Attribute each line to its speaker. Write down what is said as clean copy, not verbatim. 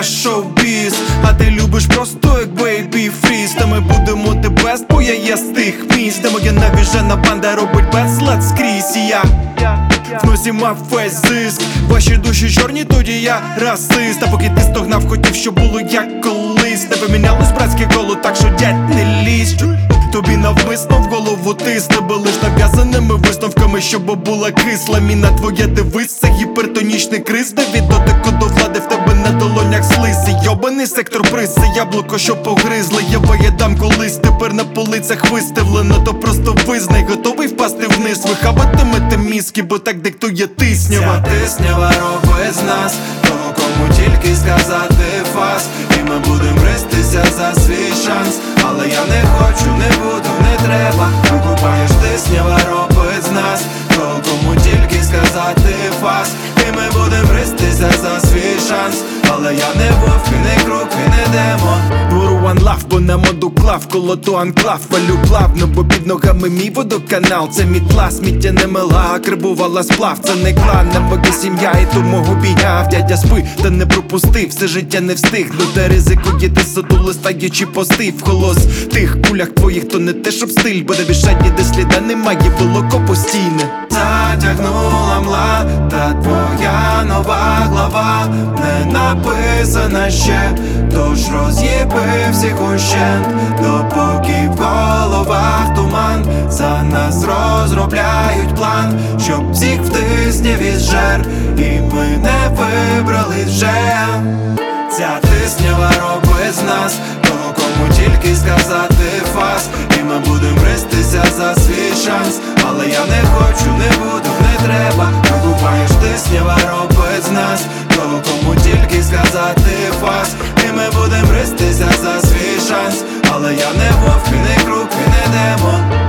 Speaker 1: я шоу-біз. А ти любиш просто як Baby Freeze. Та ми будемо the best, бо я є з тих місць, де моя навіжена банда робить безлад скрізь. І я в носі мав весь зиск. Ваші душі чорні, тоді я расист. А поки ти стогнав, хотів, щоб було як колись. Не помінялось братське коло, так що дядь не лізь. Тобі навмисно в голову тисне, бо лиш нав'язаними висновками, щоб була кисла міна. Твоє дивись, це гіпертонічний криз, де від дотику до влади в тебе на долонях слизи. Йобаний сектор приз, це яблуко, що погризли. Я виїдам колись, тепер на полицях виставлено. То просто визнай, готовий впасти вниз. Вихабатимете мізки, бо так диктує тиснява.
Speaker 2: Ця тиснява робить з нас того, кому тільки сказати фас. І ми будем гристися за свій шанс. Але я не хочу, не буду, не треба. Викупаєш, тиснява робить з нас того, кому тільки сказати фас. І ми будем гристися за свій шанс. Але я не вовк, і не круг, і не демон.
Speaker 1: Буру one love, бо на моду клав, коло то анклав. Валю плавно, бо під ногами мій водоканал. Це мітла, сміття не мила, крибувала сплав. Це не клан, на боки сім'я, і тому обійняв. Дядя спи, та не пропустив, все життя не встиг. До ризикує ти садули, стаючи пости. В холос тих кулях твоїх, то не те, щоб стиль. Бо де бішать ніде сліда немає, волоко постійне.
Speaker 2: Затягнула мла, та твоя нова глава не написана ще. Тож роз'єби всіх ущент, допоки в головах туман. За нас розробляють план, щоб всіх в тисняві зжер. І ми не вибрали вже. Ця тиснява робить з нас того, кому тільки сказати фас. І ми будем гристися за свій шанс. Але я не хочу, не буду, не треба. Викупаєш, тиснява робить з нас того, кому тільки сказати фас. І ми будем гристися за свій шанс. Але я не вовк, і не круг, і не демон.